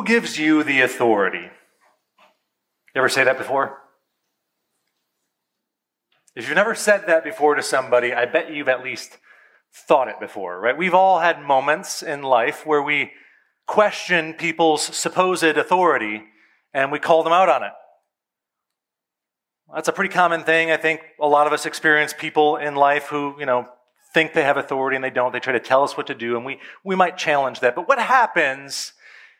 gives you the authority? You ever say that before? If you've never said that before to somebody, I bet you've at least thought it before, right? We've all had moments in life where we question people's supposed authority and we call them out on it. That's a pretty common thing. I think a lot of us experience people in life who, think they have authority and they don't. They try to tell us what to do, and we might challenge that. But what happens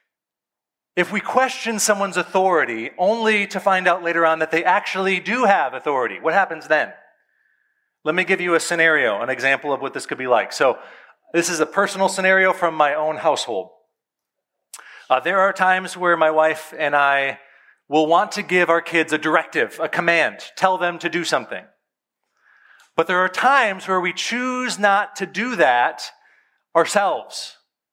if we question someone's authority only to find out later on that they actually do have authority? What happens then? Let me give you a scenario, an example of what this could be like. So this is a personal scenario from my own household. There are times where my wife and I will want to give our kids a directive, a command, tell them to do something. But there are times where we choose not to do that ourselves.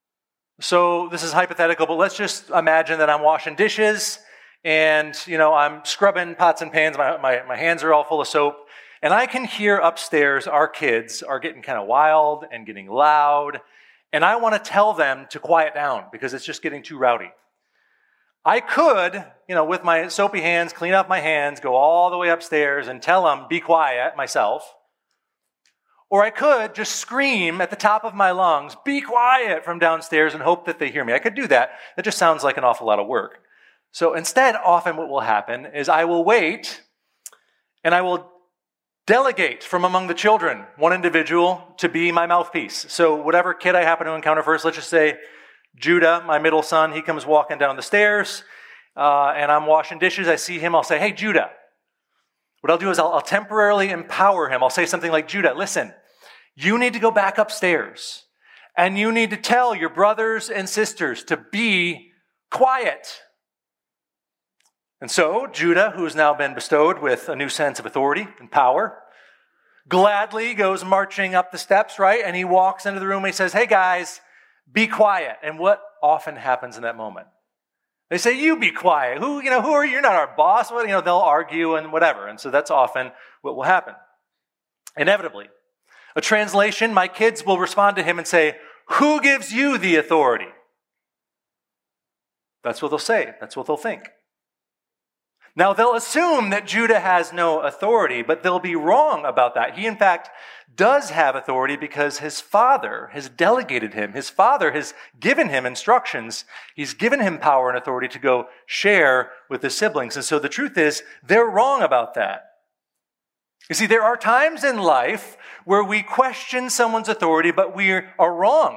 So this is hypothetical, but let's just imagine that I'm washing dishes and, I'm scrubbing pots and pans. My hands are all full of soap. And I can hear upstairs our kids are getting kind of wild and getting loud. And I want to tell them to quiet down because it's just getting too rowdy. I could, with my soapy hands, clean up my hands, go all the way upstairs and tell them, be quiet, myself. Or I could just scream at the top of my lungs, be quiet, from downstairs and hope that they hear me. I could do that. That just sounds like an awful lot of work. So instead, often what will happen is I will wait and I will delegate from among the children one individual to be my mouthpiece. So whatever kid I happen to encounter first, let's just say Judah, my middle son, he comes walking down the stairs, and I'm washing dishes. I see him. I'll say, hey, Judah. What I'll do is I'll temporarily empower him. I'll say something like, Judah, listen, you need to go back upstairs, and you need to tell your brothers and sisters to be quiet. And so Judah, who has now been bestowed with a new sense of authority and power, gladly goes marching up the steps, right? And he walks into the room and he says, hey, guys, be quiet. And what often happens in that moment? They say, you be quiet. Who are you? You're not our boss. They'll argue and whatever. And so that's often what will happen. Inevitably. A translation, my kids will respond to him and say, who gives you the authority? That's what they'll say. That's what they'll think. Now, they'll assume that Judah has no authority, but they'll be wrong about that. He, in fact, does have authority because his father has delegated him. His father has given him instructions. He's given him power and authority to go share with his siblings. And so the truth is, they're wrong about that. You see, there are times in life where we question someone's authority, but we are wrong.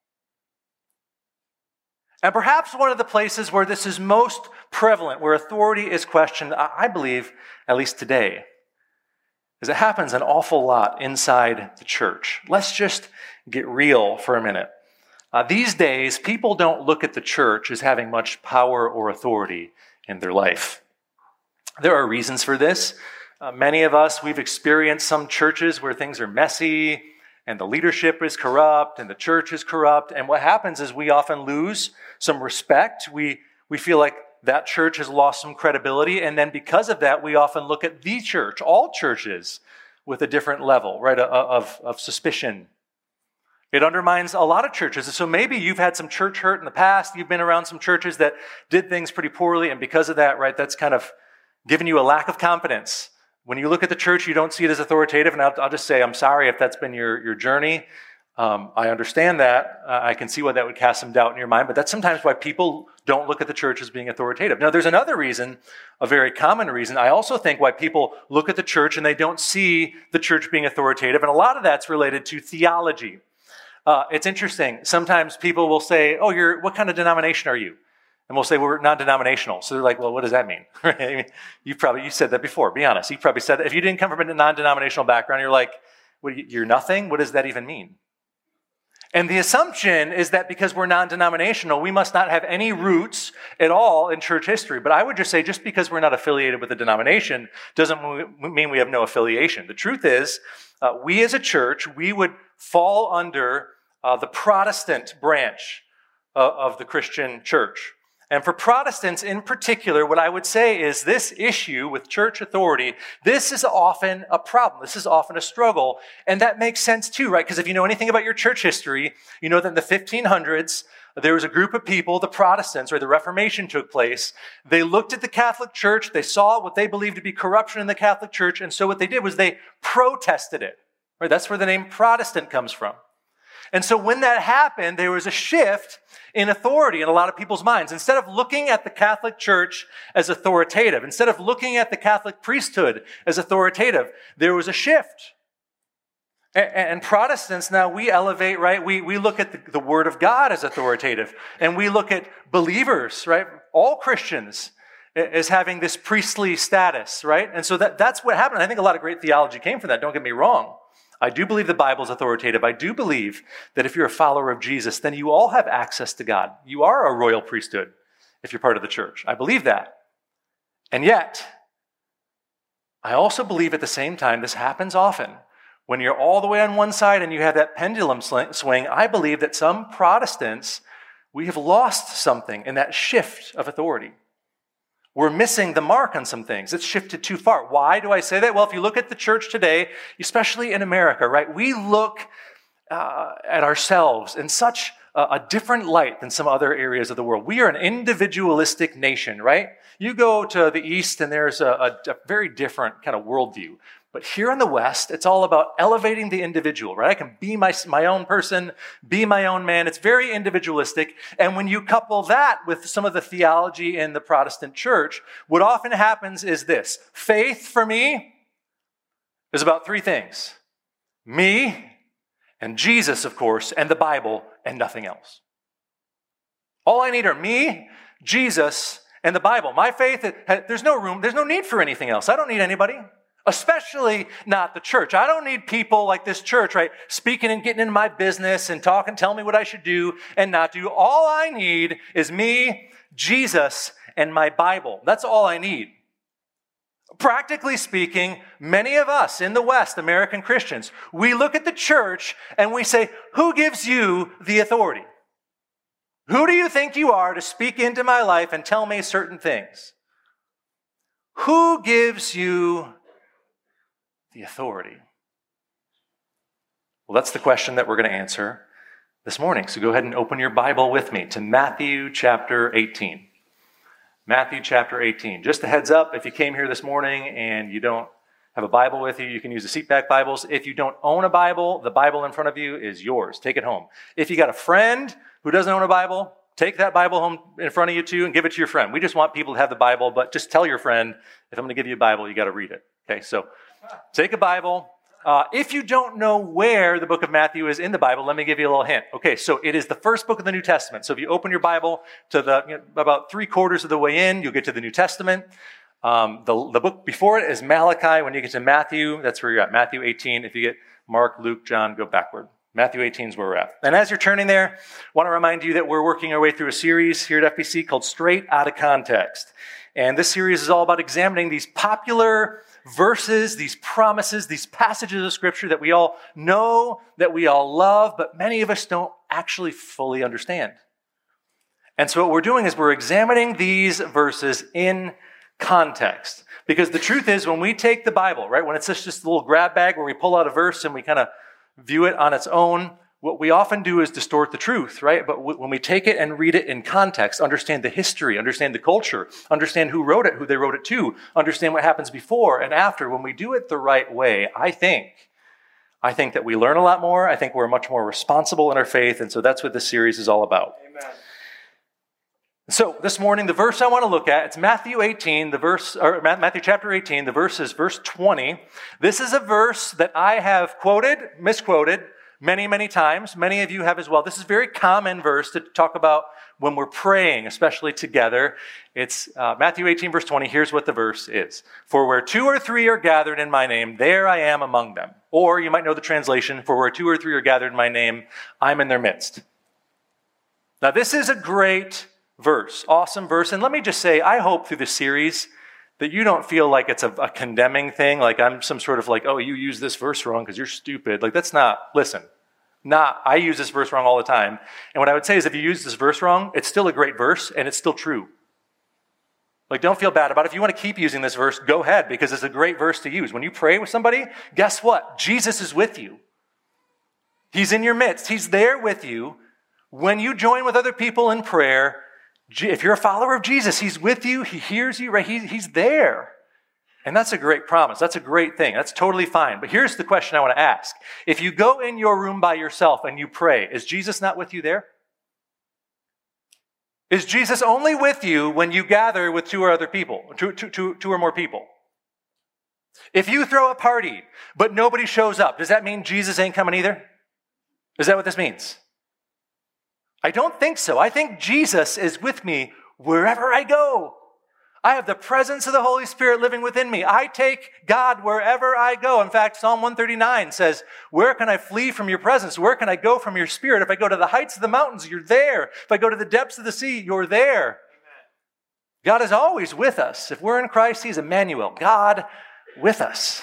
And perhaps one of the places where this is most prevalent, where authority is questioned, I believe, at least today, is it happens an awful lot inside the church. Let's just get real for a minute. These days, people don't look at the church as having much power or authority in their life. There are reasons for this. Many of us, we've experienced some churches where things are messy, and the leadership is corrupt, and the church is corrupt. And what happens is we often lose some respect. We feel like that church has lost some credibility. And then because of that, we often look at the church, all churches, with a different level, right, of suspicion. It undermines a lot of churches. And so maybe you've had some church hurt in the past. You've been around some churches that did things pretty poorly. And because of that, right, that's kind of given you a lack of confidence. When you look at the church, you don't see it as authoritative. And I'll just say, I'm sorry if that's been your journey. I understand that. I can see why that would cast some doubt in your mind. But that's sometimes why people don't look at the church as being authoritative. Now, there's another reason, a very common reason. I also think why people look at the church and they don't see the church being authoritative. And a lot of that's related to theology. It's interesting. Sometimes people will say, oh, what kind of denomination are you? And we'll say, we're non-denominational. So they're like, well, what does that mean? You said that before. Be honest. You probably said that. If you didn't come from a non-denominational background, you're like, you're nothing? What does that even mean? And the assumption is that because we're non-denominational, we must not have any roots at all in church history. But I would just say, just because we're not affiliated with a denomination doesn't mean we have no affiliation. The truth is, we as a church, we would fall under the Protestant branch of the Christian church. And for Protestants in particular, what I would say is this issue with church authority, this is often a problem. This is often a struggle. And that makes sense too, right? Because if you know anything about your church history, you know that in the 1500s, there was a group of people, the Protestants, where the Reformation took place. They looked at the Catholic Church. They saw what they believed to be corruption in the Catholic Church. And so what they did was they protested it. Right? That's where the name Protestant comes from. And so when that happened, there was a shift in authority in a lot of people's minds. Instead of looking at the Catholic Church as authoritative, instead of looking at the Catholic priesthood as authoritative, there was a shift. And Protestants, now we elevate, right? We look at the Word of God as authoritative. And we look at believers, right? All Christians as having this priestly status, right? And so that's what happened. I think a lot of great theology came from that. Don't get me wrong. I do believe the Bible is authoritative. I do believe that if you're a follower of Jesus, then you all have access to God. You are a royal priesthood if you're part of the church. I believe that. And yet, I also believe at the same time, this happens often. When you're all the way on one side and you have that pendulum swing, I believe that some Protestants, we have lost something in that shift of authority. We're missing the mark on some things. It's shifted too far. Why do I say that? Well, if you look at the church today, especially in America, right, we look at ourselves in such a different light than some other areas of the world. We are an individualistic nation, right? You go to the East and there's a very different kind of worldview. But here in the West, it's all about elevating the individual, right? I can be my own person, be my own man. It's very individualistic. And when you couple that with some of the theology in the Protestant church, what often happens is this. Faith, for me, is about three things. Me and Jesus, of course, and the Bible, and nothing else. All I need are me, Jesus, and the Bible. My faith, there's no room, there's no need for anything else. I don't need anybody. Especially not the church. I don't need people like this church, right? Speaking and getting into my business and talking, telling me what I should do and not do. All I need is me, Jesus, and my Bible. That's all I need. Practically speaking, many of us in the West, American Christians, we look at the church and we say, who gives you the authority? Who do you think you are to speak into my life and tell me certain things? Who gives you the authority? Well, that's the question that we're going to answer this morning. So go ahead and open your Bible with me to Matthew chapter 18. Matthew chapter 18. Just a heads up, if you came here this morning and you don't have a Bible with you, you can use the seatback Bibles. If you don't own a Bible, the Bible in front of you is yours. Take it home. If you got a friend who doesn't own a Bible, take that Bible home in front of you too and give it to your friend. We just want people to have the Bible, but just tell your friend, if I'm going to give you a Bible, you got to read it. Okay, so take a Bible. If you don't know where the book of Matthew is in the Bible, let me give you a little hint. Okay, so it is the first book of the New Testament. So if you open your Bible to about 3/4 of the way in, you'll get to the New Testament. The book before it is Malachi. When you get to Matthew, that's where you're at. Matthew 18. If you get Mark, Luke, John, go backward. Matthew 18 is where we're at. And as you're turning there, I want to remind you that we're working our way through a series here at FBC called Straight Outta Context. And this series is all about examining these popular verses, these promises, these passages of Scripture that we all know, that we all love, but many of us don't actually fully understand. And so what we're doing is we're examining these verses in context. Because the truth is, when we take the Bible, right, when it's just a little grab bag where we pull out a verse and we kind of view it on its own, what we often do is distort the truth, right? But when we take it and read it in context, understand the history, understand the culture, understand who wrote it, who they wrote it to, understand what happens before and after, when we do it the right way, I think that we learn a lot more. I think we're much more responsible in our faith, and so that's what this series is all about. Amen. So this morning, the verse I want to look at, it's Matthew 18, Matthew chapter 18, the verse is verse 20. This is a verse that I have misquoted, many, many times. Many of you have as well. This is a very common verse to talk about when we're praying, especially together. It's Matthew 18, verse 20. Here's what the verse is. For where 2 or 3 are gathered in my name, there I am among them. Or you might know the translation, for where 2 or 3 are gathered in my name, I'm in their midst. Now this is a great verse, awesome verse. And let me just say, I hope through this series that you don't feel like it's a condemning thing, like I'm some sort of like, oh, you use this verse wrong because you're stupid. Like that's not, listen, I use this verse wrong all the time. And what I would say is if you use this verse wrong, it's still a great verse and it's still true. Like, don't feel bad about it. If you want to keep using this verse, go ahead, because it's a great verse to use. When you pray with somebody, guess what? Jesus is with you. He's in your midst. He's there with you. When you join with other people in prayer, if you're a follower of Jesus, he's with you. He hears you, right? He's there. And that's a great promise. That's a great thing. That's totally fine. But here's the question I want to ask. If you go in your room by yourself and you pray, is Jesus not with you there? Is Jesus only with you when you gather with two or more people? If you throw a party, but nobody shows up, does that mean Jesus ain't coming either? Is that what this means? I don't think so. I think Jesus is with me wherever I go. I have the presence of the Holy Spirit living within me. I take God wherever I go. In fact, Psalm 139 says, where can I flee from your presence? Where can I go from your spirit? If I go to the heights of the mountains, you're there. If I go to the depths of the sea, you're there. Amen. God is always with us. If we're in Christ, he's Emmanuel, God with us.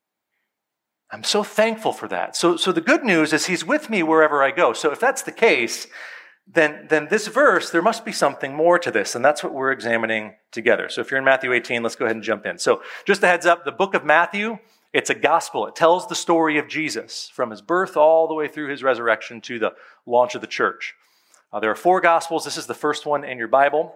I'm so thankful for that. So the good news is he's with me wherever I go. So if that's the case, then this verse, there must be something more to this, and that's what we're examining together. So if you're in Matthew 18, let's go ahead and jump in. So just a heads up, the book of Matthew, it's a gospel. It tells the story of Jesus from his birth all the way through his resurrection to the launch of the church. There are 4 gospels. This is the first one in your Bible.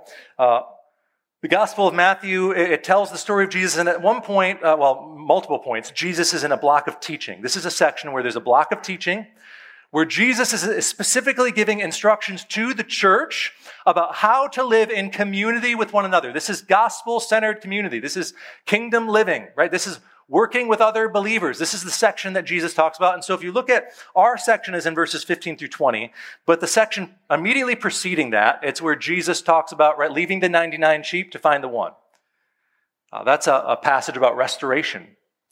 The Gospel of Matthew, it tells the story of Jesus, and at one point, multiple points, Jesus is in a block of teaching. This is a section where there's a block of teaching where Jesus is specifically giving instructions to the church about how to live in community with one another. This is gospel-centered community. This is kingdom living, right? This is working with other believers. This is the section that Jesus talks about. And so if you look at our section is in verses 15 through 20, but the section immediately preceding that, it's where Jesus talks about, right, leaving the 99 sheep to find the one. That's a passage about restoration.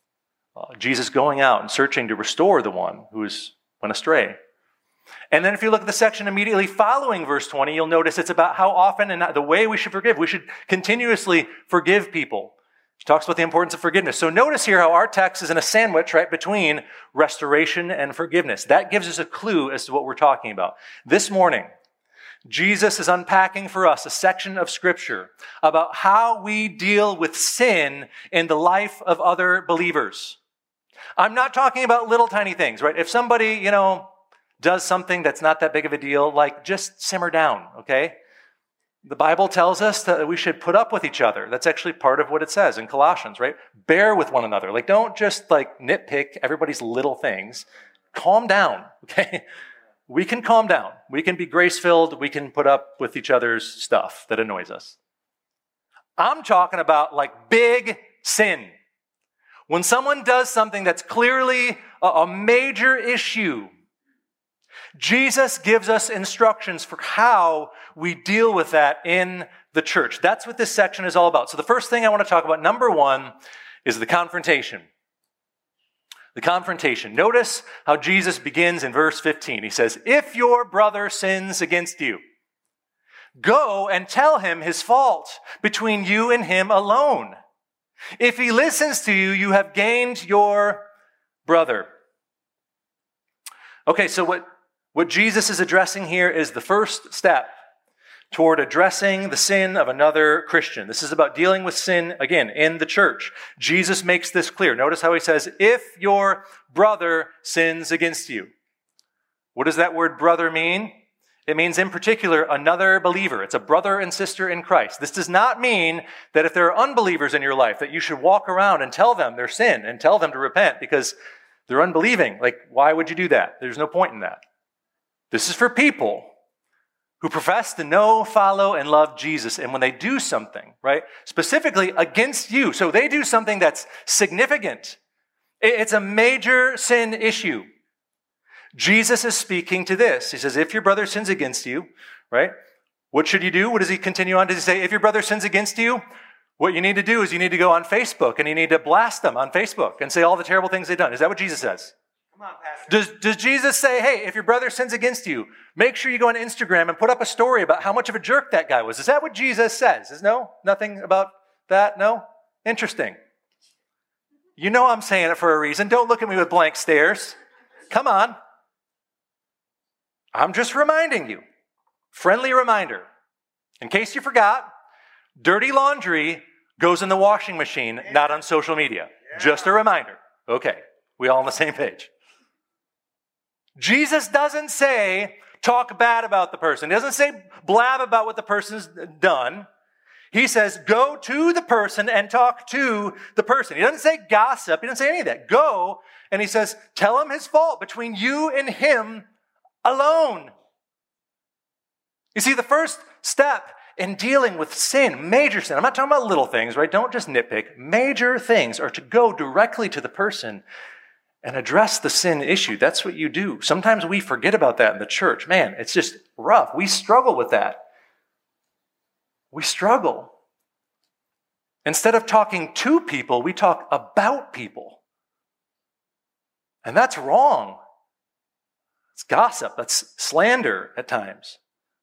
Jesus going out and searching to restore the one who went astray. And then if you look at the section immediately following verse 20, you'll notice it's about how often and the way we should forgive. We should continuously forgive people. He talks about the importance of forgiveness. So notice here how our text is in a sandwich, right, between restoration and forgiveness. That gives us a clue as to what we're talking about. This morning, Jesus is unpacking for us a section of Scripture about how we deal with sin in the life of other believers. I'm not talking about little tiny things, right? If somebody, does something that's not that big of a deal, like just simmer down, okay? The Bible tells us that we should put up with each other. That's actually part of what it says in Colossians, right? Bear with one another. Like, don't just nitpick everybody's little things. Calm down, okay? We can calm down. We can be grace-filled. We can put up with each other's stuff that annoys us. I'm talking about big sin. When someone does something that's clearly a major issue, Jesus gives us instructions for how we deal with that in the church. That's what this section is all about. So the first thing I want to talk about, number 1, is the confrontation. The confrontation. Notice how Jesus begins in verse 15. He says, if your brother sins against you, go and tell him his fault between you and him alone. If he listens to you, you have gained your brother. Okay, so what Jesus is addressing here is the first step toward addressing the sin of another Christian. This is about dealing with sin, again, in the church. Jesus makes this clear. Notice how he says, if your brother sins against you. What does that word brother mean? It means, in particular, another believer. It's a brother and sister in Christ. This does not mean that if there are unbelievers in your life, that you should walk around and tell them their sin and tell them to repent because they're unbelieving. Why would you do that? There's no point in that. This is for people who profess to know, follow, and love Jesus. And when they do something, right, specifically against you, so they do something that's significant. It's a major sin issue. Jesus is speaking to this. He says, if your brother sins against you, right, what should you do? What does he continue on? Does he say, if your brother sins against you, what you need to do is you need to go on Facebook and you need to blast them on Facebook and say all the terrible things they've done. Is that what Jesus says? Come on, Pastor. Does Jesus say, hey, if your brother sins against you, make sure you go on Instagram and put up a story about how much of a jerk that guy was? Is that what Jesus says? No? Nothing about that? No? Interesting. You know I'm saying it for a reason. Don't look at me with blank stares. Come on. I'm just reminding you. Friendly reminder. In case you forgot, dirty laundry goes in the washing machine, not on social media. Yeah. Just a reminder. Okay, we all on the same page. Jesus doesn't say, talk bad about the person. He doesn't say blab about what the person's done. He says, go to the person and talk to the person. He doesn't say gossip. He doesn't say any of that. Go, and he says, tell him his fault between you and him alone. You see, the first step in dealing with sin, major sin, I'm not talking about little things, right? Don't just nitpick. Major things are to go directly to the person and address the sin issue. That's what you do. Sometimes we forget about that in the church. Man, it's just rough. We struggle with that. We struggle. Instead of talking to people, we talk about people. And that's wrong. It's gossip. That's slander at times.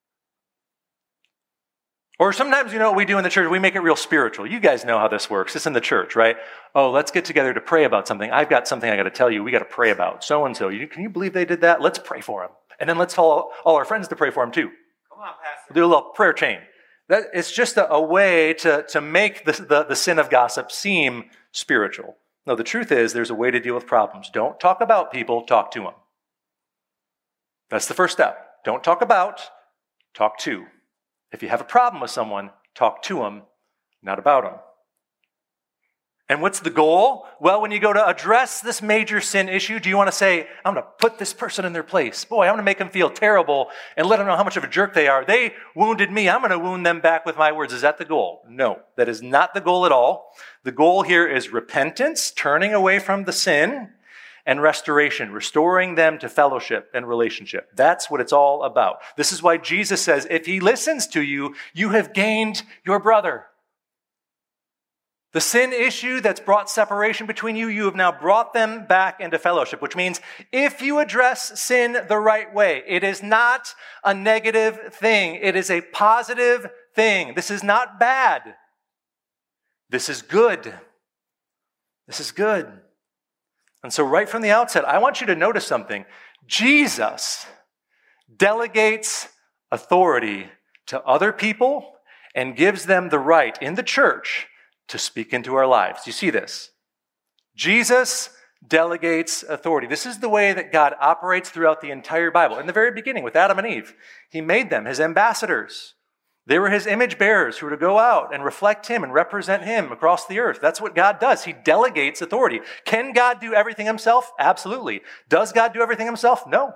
Or sometimes, what we do in the church, we make it real spiritual. You guys know how this works. It's in the church, right? Oh, let's get together to pray about something. I've got something I got to tell you. We got to pray about so-and-so. Can you believe they did that? Let's pray for them. And then let's tell all our friends to pray for them too. Come on, Pastor. We'll do a little prayer chain. It's just a way to make the sin of gossip seem spiritual. No, the truth is there's a way to deal with problems. Don't talk about people, talk to them. That's the first step. Don't talk about, talk to. If you have a problem with someone, talk to them, not about them. And what's the goal? Well, when you go to address this major sin issue, do you want to say, I'm going to put this person in their place? Boy, I'm going to make them feel terrible and let them know how much of a jerk they are. They wounded me. I'm going to wound them back with my words. Is that the goal? No, that is not the goal at all. The goal here is repentance, turning away from the sin, and restoration, restoring them to fellowship and relationship. That's what it's all about. This is why Jesus says, if he listens to you, you have gained your brother. The sin issue that's brought separation between you, you have now brought them back into fellowship, which means if you address sin the right way, it is not a negative thing. It is a positive thing. This is not bad. This is good. This is good. And so right from the outset, I want you to notice something. Jesus delegates authority to other people and gives them the right in the church to speak into our lives. You see this? Jesus delegates authority. This is the way that God operates throughout the entire Bible. In the very beginning, with Adam and Eve, he made them his ambassadors. They were his image bearers who were to go out and reflect him and represent him across the earth. That's what God does. He delegates authority. Can God do everything himself? Absolutely. Does God do everything himself? No.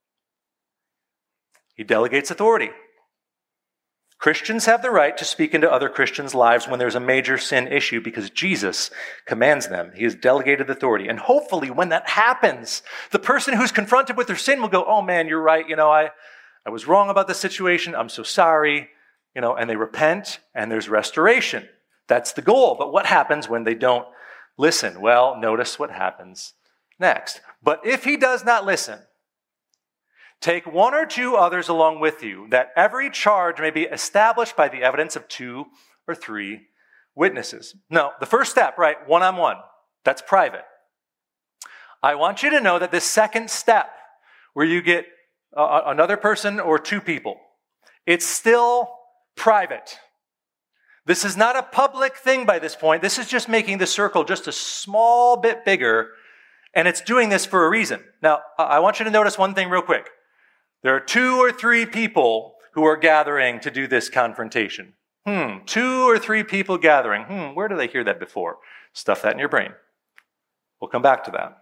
He delegates authority. Christians have the right to speak into other Christians' lives when there's a major sin issue because Jesus commands them. He has delegated authority. And hopefully when that happens, the person who's confronted with their sin will go, oh man, you're right. I was wrong about this situation. I'm so sorry. And they repent and there's restoration. That's the goal. But what happens when they don't listen? Well, notice what happens next. But if he does not listen, take one or two others along with you, that every charge may be established by the evidence of 2 or 3 witnesses. No, the first step, right, one-on-one, that's private. I want you to know that this second step, where you get another person or 2 people, it's still private. This is not a public thing by this point. This is just making the circle just a small bit bigger, and it's doing this for a reason. Now, I want you to notice one thing real quick. There are 2 or 3 people who are gathering to do this confrontation. 2 or 3 people gathering. Where did I hear that before? Stuff that in your brain. We'll come back to that.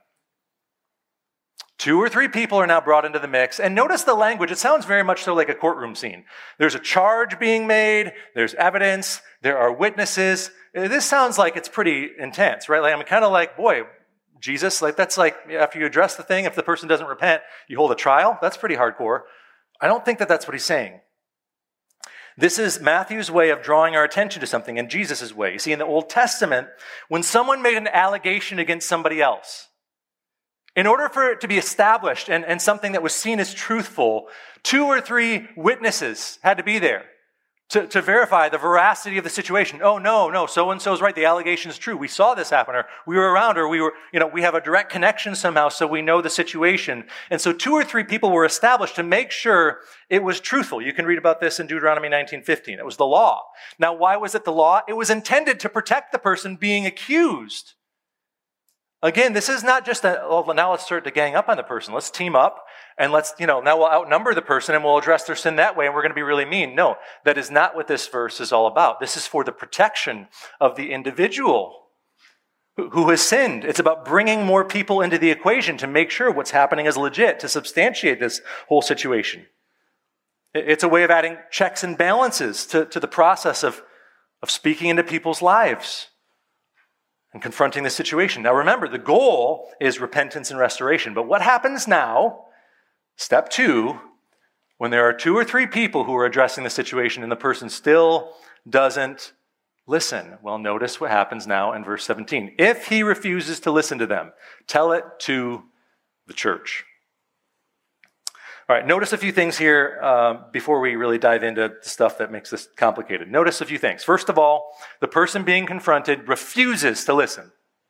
2 or 3 people are now brought into the mix. And notice the language. It sounds very much so like a courtroom scene. There's a charge being made. There's evidence. There are witnesses. This sounds like it's pretty intense, right? I'm kind of like, boy, Jesus, that's like after you address the thing, if the person doesn't repent, you hold a trial. That's pretty hardcore. I don't think that that's what he's saying. This is Matthew's way of drawing our attention to something and Jesus' way. You see, in the Old Testament, when someone made an allegation against somebody else, in order for it to be established and something that was seen as truthful, 2 or 3 witnesses had to be there to verify the veracity of the situation. Oh, no, so-and-so is right. The allegation is true. We saw this happen, or we were around, or we have a direct connection somehow, so we know the situation. And so 2 or 3 people were established to make sure it was truthful. You can read about this in Deuteronomy 19:15. It was the law. Now, why was it the law? It was intended to protect the person being accused. Again, this is not just now let's start to gang up on the person. Let's team up and now we'll outnumber the person and we'll address their sin that way and we're going to be really mean. No, that is not what this verse is all about. This is for the protection of the individual who has sinned. It's about bringing more people into the equation to make sure what's happening is legit, to substantiate this whole situation. It's a way of adding checks and balances to the process of speaking into people's lives and confronting the situation. Now remember, the goal is repentance and restoration. But what happens now, step 2, when there are 2 or 3 people who are addressing the situation and the person still doesn't listen? Well, notice what happens now in verse 17. If he refuses to listen to them, tell it to the church. All right, notice a few things here before we really dive into the stuff that makes this complicated. Notice a few things. First of all, the person being confronted refuses to listen.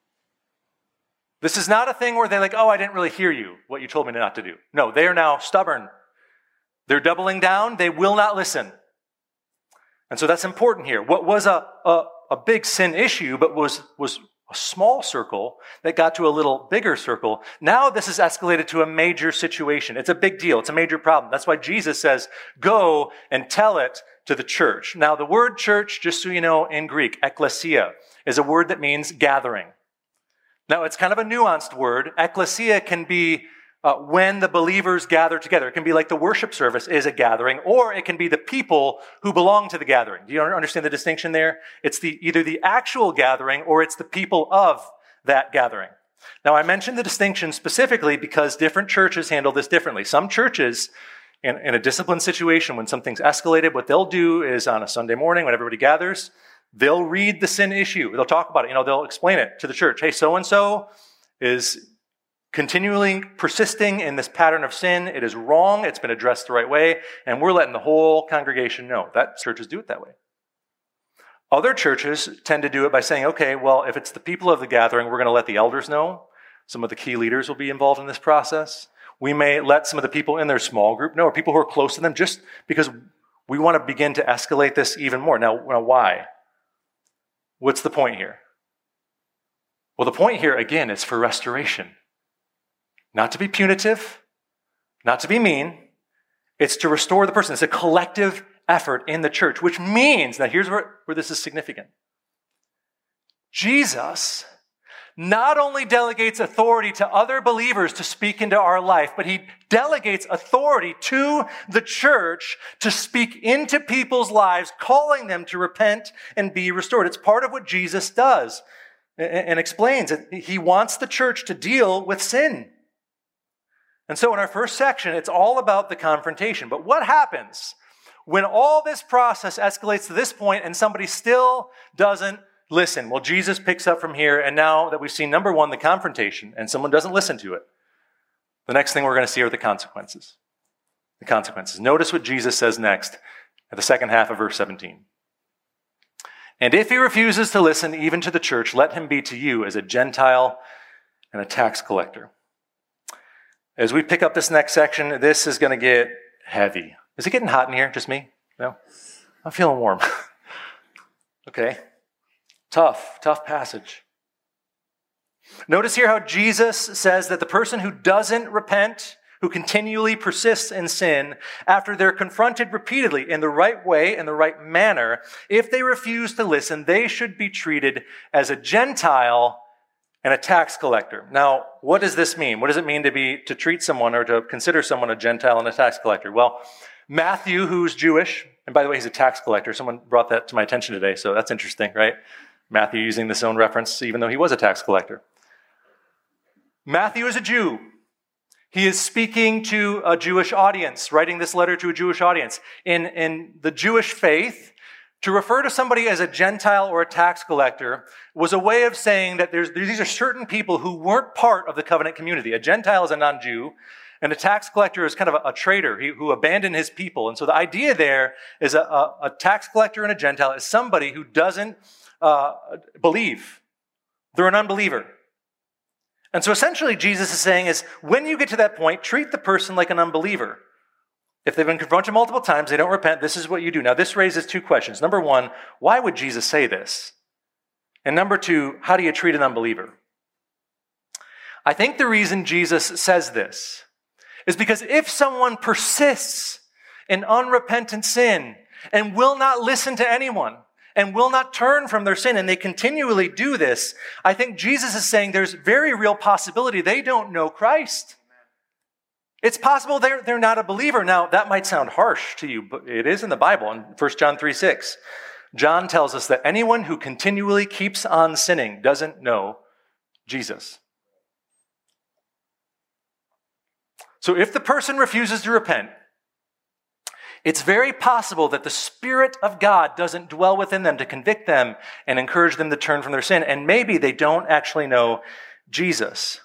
This is not a thing where they're like, oh, I didn't really hear you, what you told me not to do. No, they are now stubborn. They're doubling down. They will not listen. And so that's important here. What was a big sin issue, but was a small circle that got to a little bigger circle. Now this is escalated to a major situation. It's a big deal. It's a major problem. That's why Jesus says, go and tell it to the church. Now the word church, just so you know, in Greek, ekklesia, is a word that means gathering. Now it's kind of a nuanced word. Ekklesia can be when the believers gather together. It can be like the worship service is a gathering, or it can be the people who belong to the gathering. Do you understand the distinction there? It's either the actual gathering or it's the people of that gathering. Now, I mentioned the distinction specifically because different churches handle this differently. Some churches, in a disciplined situation, when something's escalated, what they'll do is on a Sunday morning when everybody gathers, they'll read the sin issue. They'll talk about it. They'll explain it to the church. Hey, so-and-so is continually persisting in this pattern of sin. It is wrong. It's been addressed the right way. And we're letting the whole congregation know. That churches do it that way. Other churches tend to do it by saying, okay, well, if it's the people of the gathering, we're going to let the elders know. Some of the key leaders will be involved in this process. We may let some of the people in their small group know, or people who are close to them, just because we want to begin to escalate this even more. Now why? What's the point here? Well, the point here, again, is for restoration. Not to be punitive, not to be mean. It's to restore the person. It's a collective effort in the church, which means, now here's where this is significant. Jesus not only delegates authority to other believers to speak into our life, but he delegates authority to the church to speak into people's lives, calling them to repent and be restored. It's part of what Jesus does and explains. He wants the church to deal with sin. And so in our first section, it's all about the confrontation. But what happens when all this process escalates to this point and somebody still doesn't listen? Well, Jesus picks up from here, and now that we've seen, number 1, the confrontation, and someone doesn't listen to it, the next thing we're going to see are the consequences. The consequences. Notice what Jesus says next at the second half of verse 17. And if he refuses to listen even to the church, let him be to you as a Gentile and a tax collector. As we pick up this next section, this is going to get heavy. Is it getting hot in here? Just me? No? I'm feeling warm. Okay. Tough passage. Notice here how Jesus says that the person who doesn't repent, who continually persists in sin, after they're confronted repeatedly in the right way, in the right manner, if they refuse to listen, they should be treated as a Gentile and a tax collector. Now, what does this mean? What does it mean to treat someone or to consider someone a Gentile and a tax collector? Well, Matthew, who's Jewish, and by the way, he's a tax collector. Someone brought that to my attention today, so that's interesting, right? Matthew using this own reference, even though he was a tax collector. Matthew is a Jew. He is speaking to a Jewish audience, writing this letter to a Jewish audience. In the Jewish faith, to refer to somebody as a Gentile or a tax collector was a way of saying that these are certain people who weren't part of the covenant community. A Gentile is a non-Jew, And a tax collector is kind of a traitor who abandoned his people. And so the idea there is a tax collector and a Gentile is somebody who doesn't believe. They're an unbeliever. And so essentially Jesus is saying is, when you get to that point, treat the person like an unbeliever. If they've been confronted multiple times, they don't repent, this is what you do. Now this raises two questions. Number one, why would Jesus say this? And number two, how do you treat an unbeliever? I think the reason Jesus says this is because if someone persists in unrepentant sin and will not listen to anyone and will not turn from their sin, and they continually do this, I think Jesus is saying there's very real possibility they don't know Christ. It's possible they're not a believer. Now, that might sound harsh to you, but it is in the Bible. In 1 John 3:6, John tells us that anyone who continually keeps on sinning doesn't know Jesus. So if the person refuses to repent, it's very possible that the Spirit of God doesn't dwell within them to convict them and encourage them to turn from their sin, and maybe they don't actually know Jesus.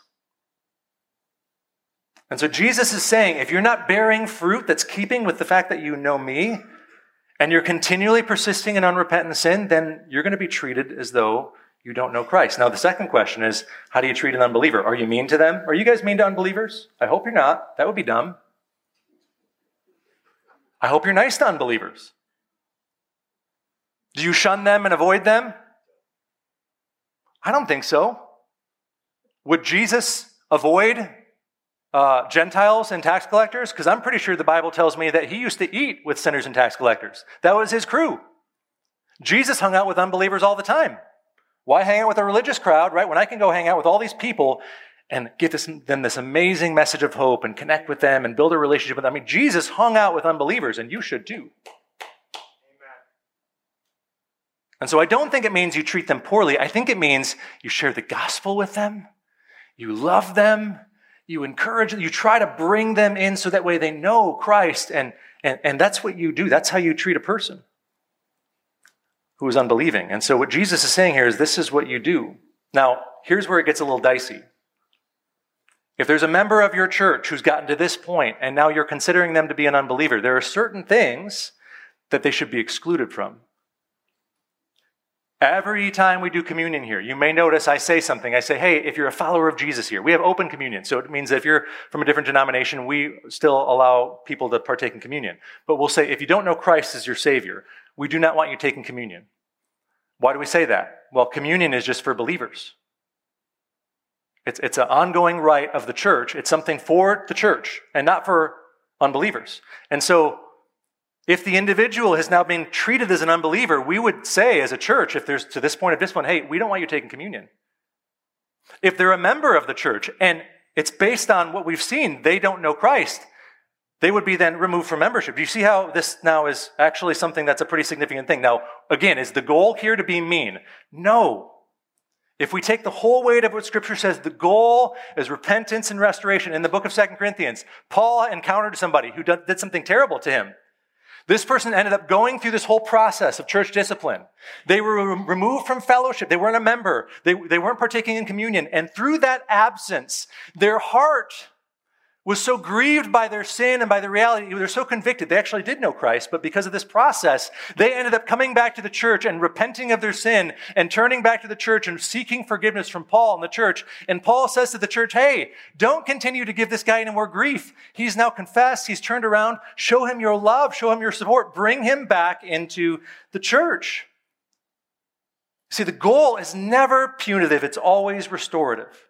And so Jesus is saying, if you're not bearing fruit that's keeping with the fact that you know me, and you're continually persisting in unrepentant sin, then you're going to be treated as though you don't know Christ. Now, the second question is, how do you treat an unbeliever? Are you mean to them? Are you guys mean to unbelievers? I hope you're not. That would be dumb. I hope you're nice to unbelievers. Do you shun them and avoid them? I don't think so. Would Jesus avoid Gentiles and tax collectors? Because I'm pretty sure the Bible tells me that he used to eat with sinners and tax collectors. That was his crew. Jesus hung out with unbelievers all the time. Why hang out with a religious crowd, right? When I can go hang out with all these people and give them this amazing message of hope and connect with them and build a relationship with them. I mean, Jesus hung out with unbelievers, and you should too. Amen. And so I don't think it means you treat them poorly. I think it means you share the gospel with them, you love them, you encourage them, you try to bring them in so that way they know Christ, and that's what you do. That's how you treat a person who is unbelieving. And so what Jesus is saying here is this is what you do. Now, here's where it gets a little dicey. If there's a member of your church who's gotten to this point and now you're considering them to be an unbeliever, there are certain things that they should be excluded from. Every time we do communion here, you may notice I say something. I say, hey, if you're a follower of Jesus here, we have open communion. So it means that if you're from a different denomination, we still allow people to partake in communion. But we'll say, if you don't know Christ as your Savior, we do not want you taking communion. Why do we say that? Well, communion is just for believers. It's an ongoing rite of the church. It's something for the church and not for unbelievers. And so if the individual has now been treated as an unbeliever, we would say as a church, if there's to this point of discipline, hey, we don't want you taking communion. If they're a member of the church and it's based on what we've seen, they don't know Christ, they would be then removed from membership. Do you see how this now is actually something that's a pretty significant thing? Now, again, is the goal here to be mean? No. If we take the whole weight of what Scripture says, the goal is repentance and restoration. In the book of 2 Corinthians, Paul encountered somebody who did something terrible to him. This person ended up going through this whole process of church discipline. They were removed from fellowship. They weren't a member. They weren't partaking in communion. And through that absence, their heart was so grieved by their sin and by the reality, they're so convicted. They actually did know Christ, but because of this process, they ended up coming back to the church and repenting of their sin and turning back to the church and seeking forgiveness from Paul and the church. And Paul says to the church, hey, don't continue to give this guy any more grief. He's now confessed. He's turned around. Show him your love. Show him your support. Bring him back into the church. See, the goal is never punitive. It's always restorative.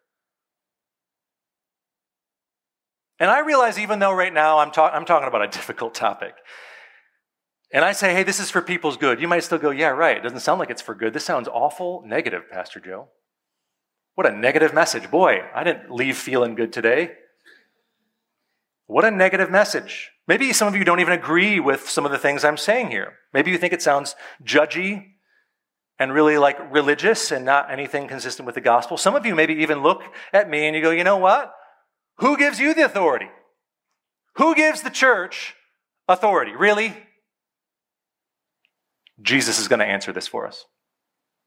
And I realize even though right now I'm talking about a difficult topic, and I say, hey, this is for people's good, you might still go, yeah, right. It doesn't sound like it's for good. This sounds awful negative, Pastor Joe. What a negative message. Boy, I didn't leave feeling good today. What a negative message. Maybe some of you don't even agree with some of the things I'm saying here. Maybe you think it sounds judgy and really like religious and not anything consistent with the gospel. Some of you maybe even look at me and you go, you know what? Who gives you the authority? Who gives the church authority? Really? Jesus is going to answer this for us.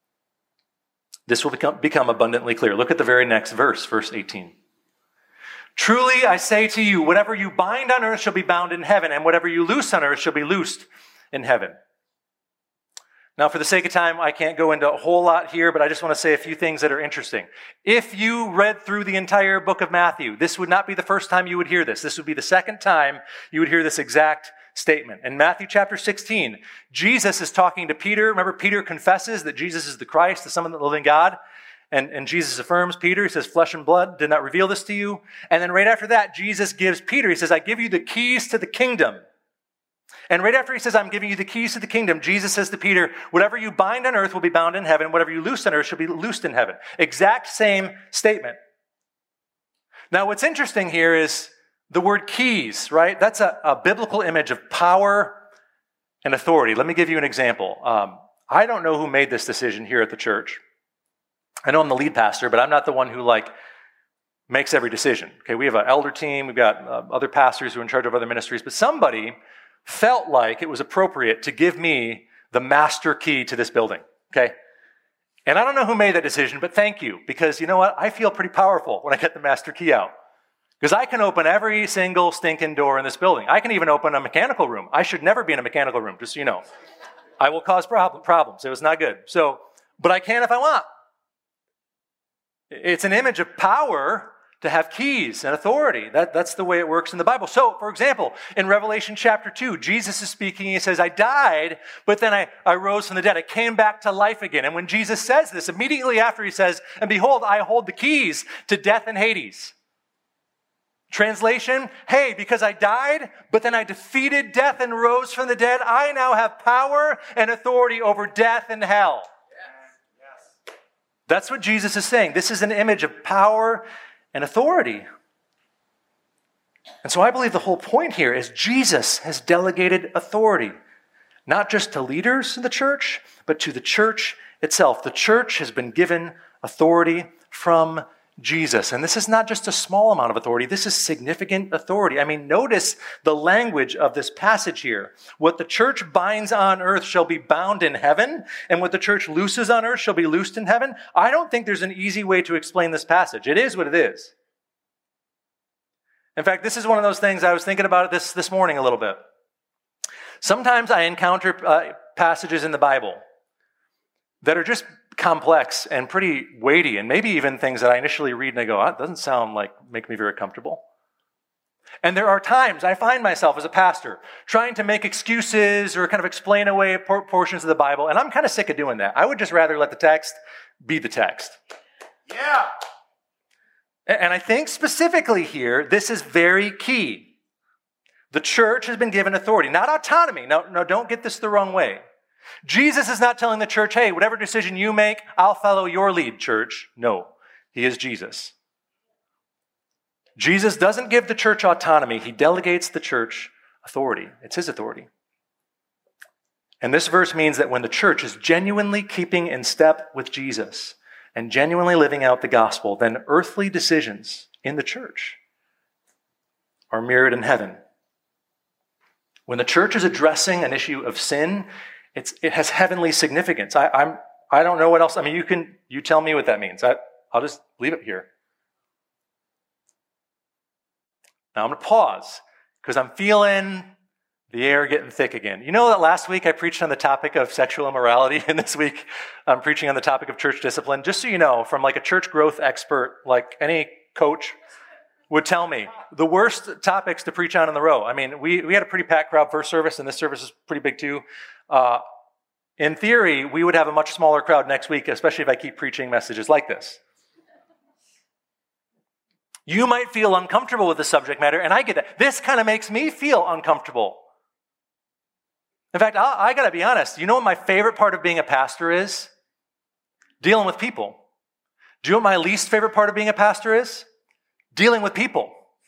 This will become abundantly clear. Look at the very next verse, verse 18. Truly, I say to you, whatever you bind on earth shall be bound in heaven, and whatever you loose on earth shall be loosed in heaven. Now, for the sake of time, I can't go into a whole lot here, but I just want to say a few things that are interesting. If you read through the entire book of Matthew, this would not be the first time you would hear this. This would be the second time you would hear this exact statement. In Matthew chapter 16, Jesus is talking to Peter. Remember, Peter confesses that Jesus is the Christ, the Son of the living God. And Jesus affirms Peter. He says, flesh and blood did not reveal this to you. And then right after that, Jesus gives Peter, he says, I give you the keys to the kingdom. And right after he says, I'm giving you the keys to the kingdom, Jesus says to Peter, whatever you bind on earth will be bound in heaven. Whatever you loose on earth shall be loosed in heaven. Exact same statement. Now, what's interesting here is the word keys, right? That's a biblical image of power and authority. Let me give you an example. I don't know who made this decision here at the church. I know I'm the lead pastor, but I'm not the one who makes every decision. Okay, we have an elder team. We've got other pastors who are in charge of other ministries, but somebody felt like it was appropriate to give me the master key to this building, okay? And I don't know who made that decision, but thank you, because you know what? I feel pretty powerful when I get the master key out, because I can open every single stinking door in this building. I can even open a mechanical room. I should never be in a mechanical room, just so you know. I will cause problems. It was not good. But I can if I want. It's an image of power to have keys and authority. That's the way it works in the Bible. So, for example, in Revelation chapter 2, Jesus is speaking. He says, I died, but then I rose from the dead. I came back to life again. And when Jesus says this, immediately after he says, and behold, I hold the keys to death and Hades. Translation, hey, because I died, but then I defeated death and rose from the dead, I now have power and authority over death and hell. Yes. That's what Jesus is saying. This is an image of power and authority. And so I believe the whole point here is Jesus has delegated authority, not just to leaders in the church, but to the church itself. The church has been given authority from Jesus. And this is not just a small amount of authority. This is significant authority. I mean, notice the language of this passage here. What the church binds on earth shall be bound in heaven, and what the church looses on earth shall be loosed in heaven. I don't think there's an easy way to explain this passage. It is what it is. In fact, this is one of those things I was thinking about this morning a little bit. Sometimes I encounter passages in the Bible that are just complex and pretty weighty, and maybe even things that I initially read and I go, that doesn't make me very comfortable. And there are times I find myself as a pastor trying to make excuses or kind of explain away portions of the Bible, and I'm kind of sick of doing that. I would just rather let the text be the text. Yeah. And I think specifically here, this is very key. The church has been given authority, not autonomy. No, don't get this the wrong way. Jesus is not telling the church, hey, whatever decision you make, I'll follow your lead, church. No, he is Jesus. Jesus doesn't give the church autonomy. He delegates the church authority. It's his authority. And this verse means that when the church is genuinely keeping in step with Jesus and genuinely living out the gospel, then earthly decisions in the church are mirrored in heaven. When the church is addressing an issue of sin, it has heavenly significance. I don't know what else. I mean, you tell me what that means. I'll just leave it here. Now I'm going to pause because I'm feeling the air getting thick again. You know that last week I preached on the topic of sexual immorality, and this week I'm preaching on the topic of church discipline. Just so you know, from like a church growth expert, like any coach would tell me, the worst topics to preach on in the row. I mean, we had a pretty packed crowd first service, and this service is pretty big too. In theory, we would have a much smaller crowd next week, especially if I keep preaching messages like this. You might feel uncomfortable with the subject matter, and I get that. This kind of makes me feel uncomfortable. In fact, I got to be honest. You know what my favorite part of being a pastor is? Dealing with people. Do you know what my least favorite part of being a pastor is? Dealing with people.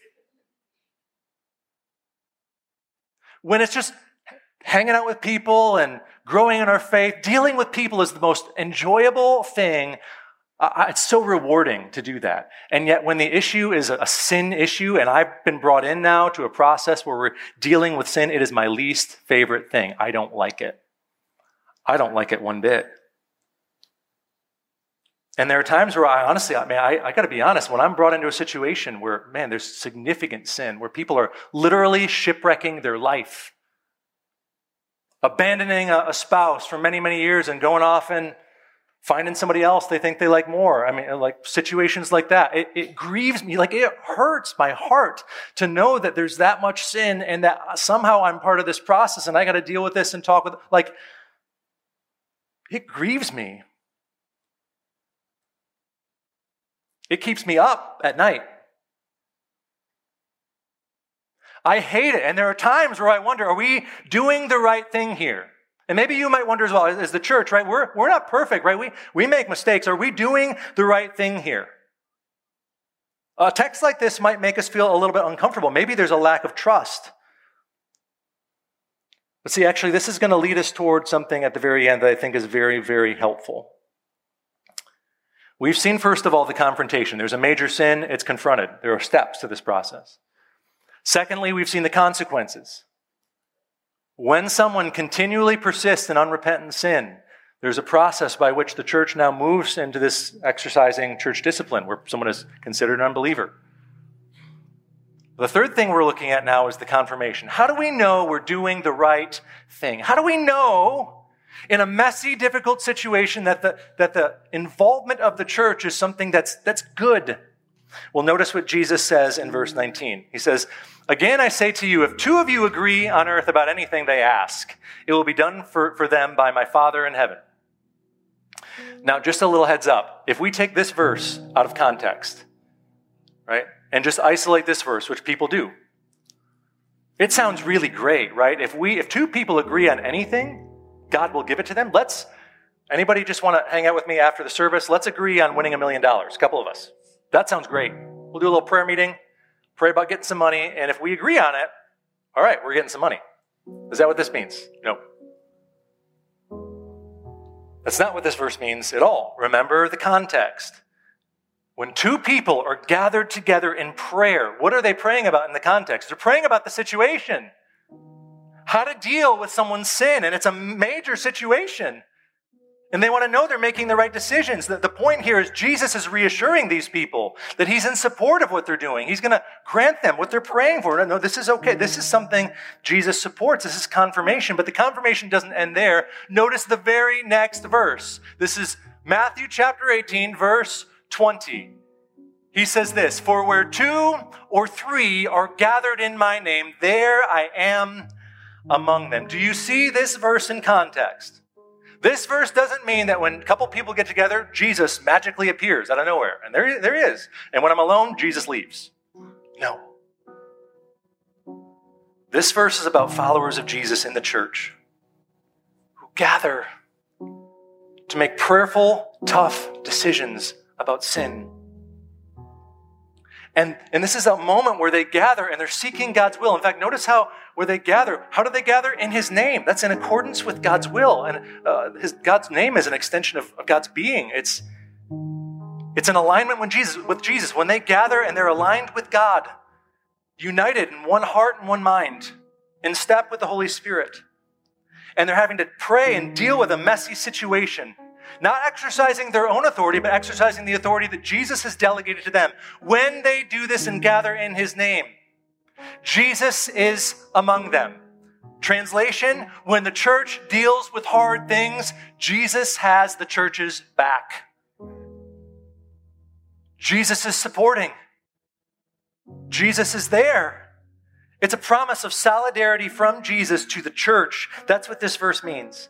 When it's just hanging out with people and growing in our faith, dealing with people is the most enjoyable thing. It's so rewarding to do that. And yet when the issue is a sin issue, and I've been brought in now to a process where we're dealing with sin, it is my least favorite thing. I don't like it. I don't like it one bit. And there are times where I got to be honest, when I'm brought into a situation where, man, there's significant sin, where people are literally shipwrecking their life, abandoning a spouse for many, many years and going off and finding somebody else they think they like more. I mean, like situations like that. It grieves me, like it hurts my heart to know that there's that much sin and that somehow I'm part of this process and I got to deal with this and talk with, like, it grieves me. It keeps me up at night. I hate it. And there are times where I wonder, are we doing the right thing here? And maybe you might wonder as well, as the church, right? We're not perfect, right? We make mistakes. Are we doing the right thing here? A text like this might make us feel a little bit uncomfortable. Maybe there's a lack of trust. But see, actually, this is going to lead us toward something at the very end that I think is very, very helpful. We've seen, first of all, the confrontation. There's a major sin, it's confronted. There are steps to this process. Secondly, we've seen the consequences. When someone continually persists in unrepentant sin, there's a process by which the church now moves into this exercising church discipline, where someone is considered an unbeliever. The third thing we're looking at now is the confirmation. How do we know we're doing the right thing? How do we know in a messy, difficult situation that the involvement of the church is something that's good? Well, notice what Jesus says in verse 19. He says, "Again, I say to you, if two of you agree on earth about anything they ask, it will be done for them by my Father in heaven." Now, just a little heads up. If we take this verse out of context, right, and just isolate this verse, which people do, it sounds really great, right? If two people agree on anything, God will give it to them. Anybody just want to hang out with me after the service? Let's agree on winning $1 million, a couple of us. That sounds great. We'll do a little prayer meeting, pray about getting some money, and if we agree on it, all right, we're getting some money. Is that what this means? No. That's not what this verse means at all. Remember the context. When two people are gathered together in prayer, what are they praying about in the context? They're praying about the situation. How to deal with someone's sin, and it's a major situation. And they want to know they're making the right decisions. The point here is Jesus is reassuring these people that he's in support of what they're doing. He's going to grant them what they're praying for. No, this is okay. This is something Jesus supports. This is confirmation. But the confirmation doesn't end there. Notice the very next verse. This is Matthew chapter 18, verse 20. He says this, "For where 2 or 3 are gathered in my name, there I am among them." Do you see this verse in context? This verse doesn't mean that when a couple people get together, Jesus magically appears out of nowhere. And there he is. And when I'm alone, Jesus leaves. No. This verse is about followers of Jesus in the church who gather to make prayerful, tough decisions about sin. And this is a moment where they gather and they're seeking God's will. In fact, notice where they gather. How do they gather? In his name. That's in accordance with God's will. And God's name is an extension of God's being. It's an alignment with Jesus. When they gather and they're aligned with God, united in one heart and one mind, in step with the Holy Spirit. And they're having to pray and deal with a messy situation. Not exercising their own authority, but exercising the authority that Jesus has delegated to them. When they do this and gather in his name, Jesus is among them. Translation, when the church deals with hard things, Jesus has the church's back. Jesus is supporting. Jesus is there. It's a promise of solidarity from Jesus to the church. That's what this verse means.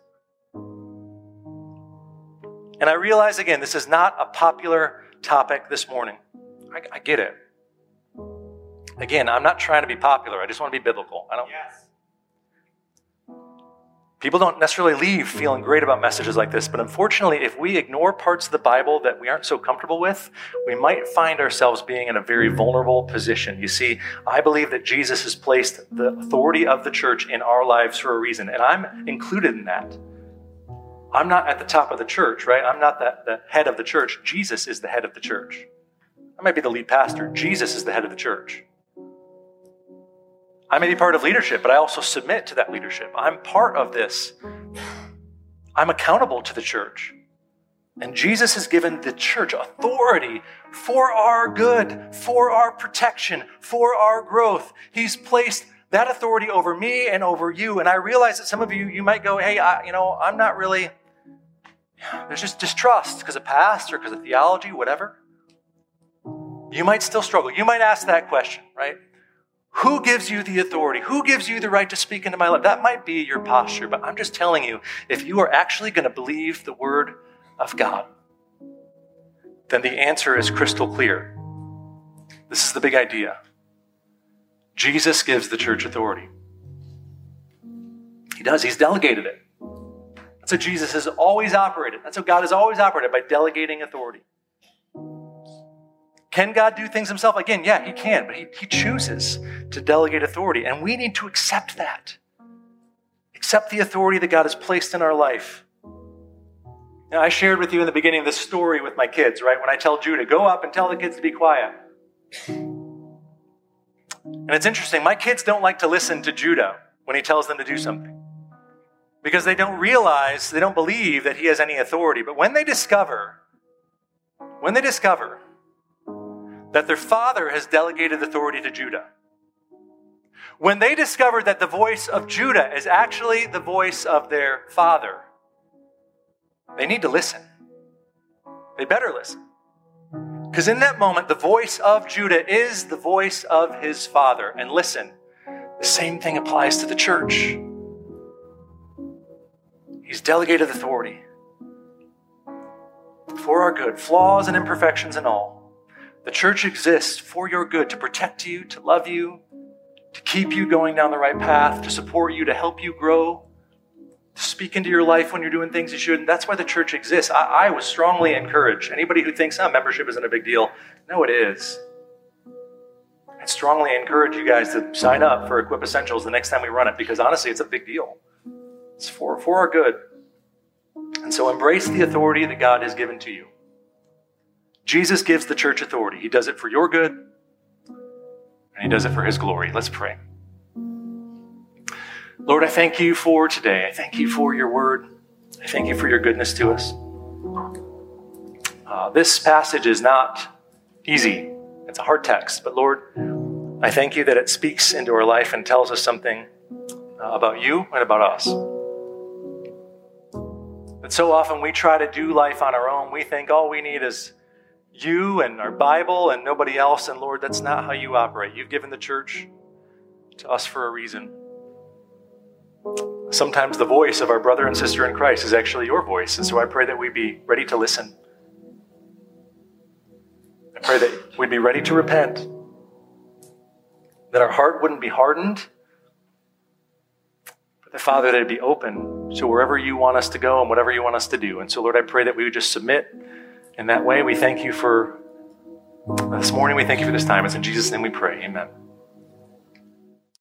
And I realize, again, this is not a popular topic this morning. I get it. Again, I'm not trying to be popular. I just want to be biblical. People don't necessarily leave feeling great about messages like this, but unfortunately, if we ignore parts of the Bible that we aren't so comfortable with, we might find ourselves being in a very vulnerable position. You see, I believe that Jesus has placed the authority of the church in our lives for a reason, and I'm included in that. I'm not at the top of the church, right? I'm not the head of the church. Jesus is the head of the church. I might be the lead pastor. Jesus is the head of the church. I may be part of leadership, but I also submit to that leadership. I'm part of this. I'm accountable to the church. And Jesus has given the church authority for our good, for our protection, for our growth. He's placed that authority over me and over you. And I realize that some of you might go, hey, I'm not really, there's just distrust because of past or because of theology, whatever. You might still struggle. You might ask that question, right? Who gives you the authority? Who gives you the right to speak into my life? That might be your posture, but I'm just telling you, if you are actually going to believe the word of God, then the answer is crystal clear. This is the big idea. Jesus gives the church authority. He does. He's delegated it. That's how Jesus has always operated. That's how God has always operated, by delegating authority. Can God do things himself? Again, yeah, he can, but he chooses to delegate authority, and we need to accept that. Accept the authority that God has placed in our life. Now, I shared with you in the beginning this story with my kids, right? When I tell Judah, go up and tell the kids to be quiet. And it's interesting, my kids don't like to listen to Judah when he tells them to do something, because they don't realize, they don't believe that he has any authority. But when they discover that their father has delegated authority to Judah, when they discover that the voice of Judah is actually the voice of their father, they need to listen. They better listen. Because in that moment, the voice of Judah is the voice of his father. And listen, the same thing applies to the church. He's delegated authority for our good, flaws and imperfections and all. The church exists for your good, to protect you, to love you, to keep you going down the right path, to support you, to help you grow, to speak into your life when you're doing things you shouldn't. That's why the church exists. I was strongly encouraged. Anybody who thinks membership isn't a big deal, no, it is. I'd strongly encourage you guys to sign up for Equip Essentials the next time we run it, because honestly, it's a big deal. It's for our good. And so embrace the authority that God has given to you. Jesus gives the church authority. He does it for your good, and he does it for his glory. Let's pray. Lord, I thank you for today. I thank you for your word. I thank you for your goodness to us. This passage is not easy. It's a hard text. But Lord, I thank you that it speaks into our life and tells us something about you and about us. But so often we try to do life on our own. We think all we need is you and our Bible and nobody else. And Lord, that's not how you operate. You've given the church to us for a reason. Sometimes the voice of our brother and sister in Christ is actually your voice. And so I pray that we be ready to listen. I pray that we'd be ready to repent. That our heart wouldn't be hardened. But that, Father, that it'd be open to wherever you want us to go and whatever you want us to do. And so, Lord, I pray that we would just submit in that way. We thank you for this morning. We thank you for this time. It's in Jesus' name we pray. Amen.